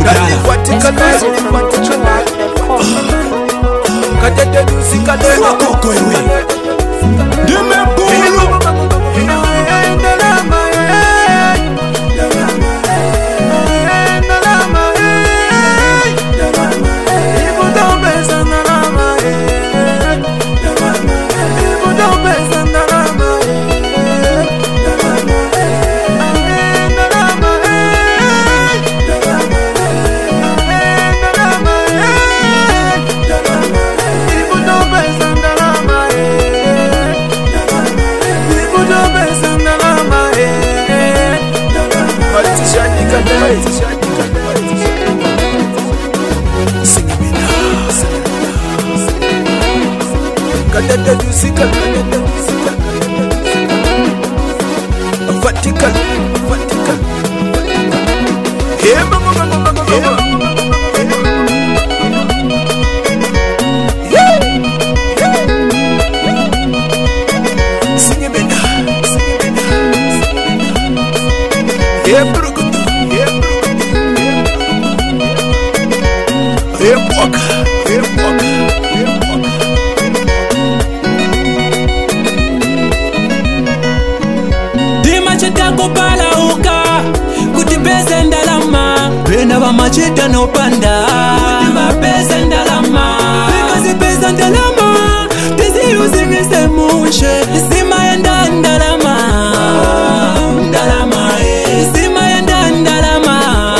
Machita no panda Utima pesa ndalama Because pesa ndalama Tezi using semushe Sima yenda ndalama Ndalama Sima yenda ndalama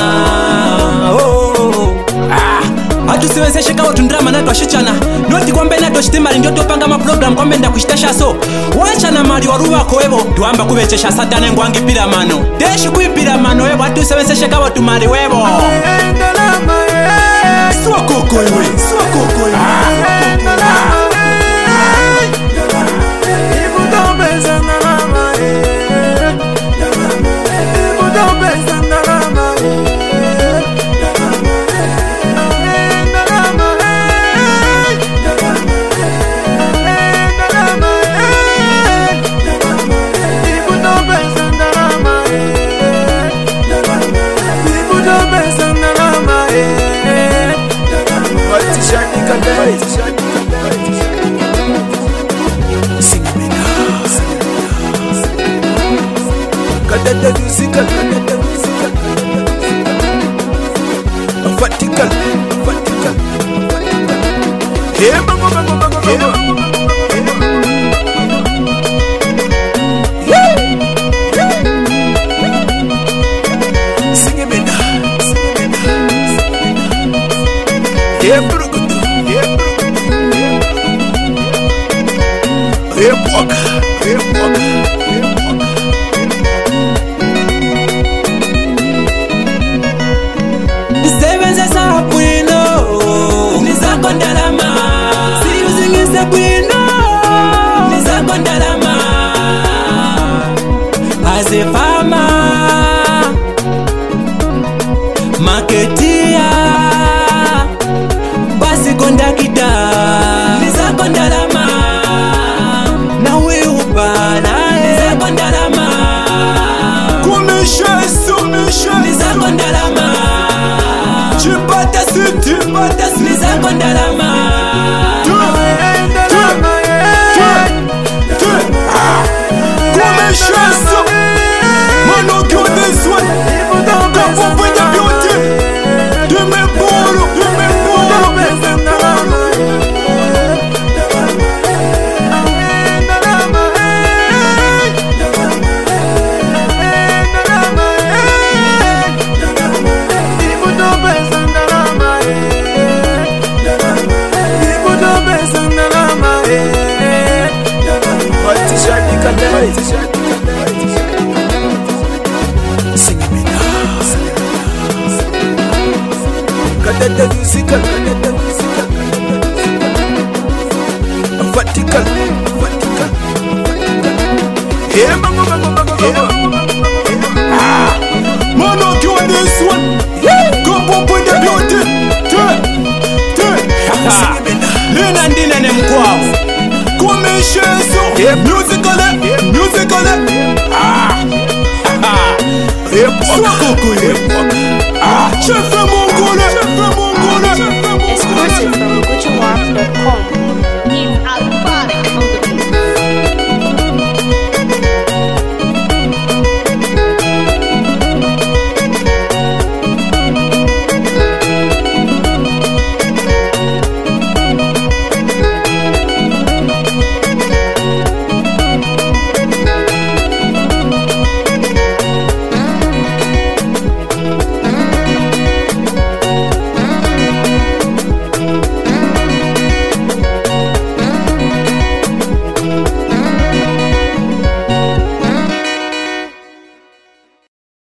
Atu siweze sheka watu ndrama na tuashichana Noti kwambe na tuashitimali ndio topanga maprogram kwambe nda kushitasha so Wachana mali waruwa koevo Tuamba kubechesha satane ngwangi pila mano Deshi kuipila mano evo Atu siweze sheka watu mali wevo Swakoko iwe Swakoko iwe Maketia Basi kondakita Niza kondalama Na weupana Niza kondalama Kumeshesu Niza kondalama Chipata siti Niza kondalama Kumeshesu Mano kill this one Come up with the beauty Dime bolo Mano, you on this one? Come up with the beauty. Lina ndine ne mkwao. Kumeshezo. Musically. Swakoko. Chefemo.